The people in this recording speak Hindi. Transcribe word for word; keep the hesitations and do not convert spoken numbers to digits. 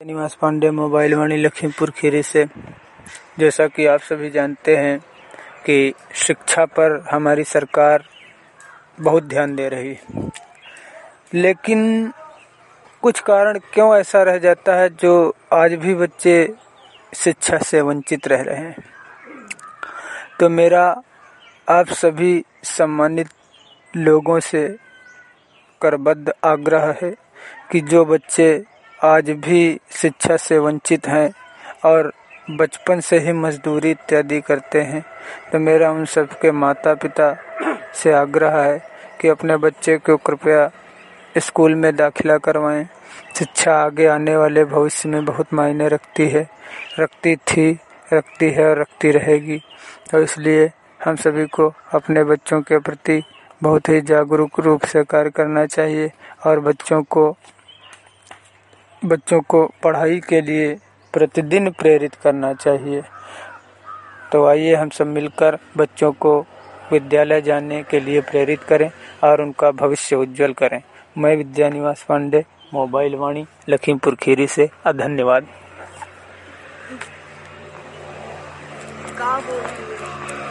निवास पांडे, मोबाइल वाणी, लखीमपुर खीरी से। जैसा कि आप सभी जानते हैं कि शिक्षा पर हमारी सरकार बहुत ध्यान दे रही है, लेकिन कुछ कारण क्यों ऐसा रह जाता है जो आज भी बच्चे शिक्षा से वंचित रह रहे हैं। तो मेरा आप सभी सम्मानित लोगों से करबद्ध आग्रह है कि जो बच्चे आज भी शिक्षा से वंचित हैं और बचपन से ही मजदूरी इत्यादि करते हैं, तो मेरा उन सबके माता पिता से आग्रह है कि अपने बच्चे को कृपया स्कूल में दाखिला करवाएं। शिक्षा आगे आने वाले भविष्य में बहुत मायने रखती है, रखती थी, रखती है और रखती रहेगी। तो इसलिए हम सभी को अपने बच्चों के प्रति बहुत ही जागरूक रूप से कार्य करना चाहिए और बच्चों को बच्चों को पढ़ाई के लिए प्रतिदिन प्रेरित करना चाहिए। तो आइए हम सब मिलकर बच्चों को विद्यालय जाने के लिए प्रेरित करें और उनका भविष्य उज्जवल करें। मैं विद्या निवास पांडे, मोबाइल वाणी, लखीमपुर खीरी से। धन्यवाद।